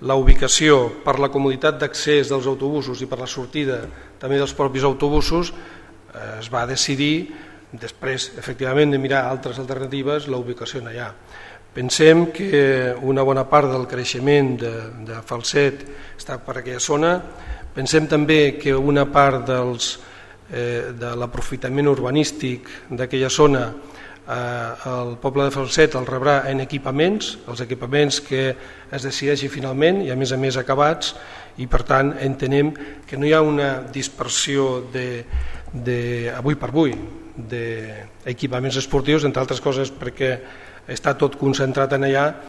la ubicació per la comoditat d'accés dels autobusos i per la sortida també dels propis autobusos, es va decidir, després efectivament de mirar altres alternatives, la ubicació allà. Pensem que una bona part del creixement de Falset està per aquella zona. Pensem també que una part de l'aprofitament urbanístic d'aquella zona el poble de Falset el rebrà en equipaments, els equipaments que es decideixi finalment i a més acabats, i per tant entenem que no hi ha una dispersió avui per avui d'equipaments esportius, entre altres coses perquè està tot concentrat en allà.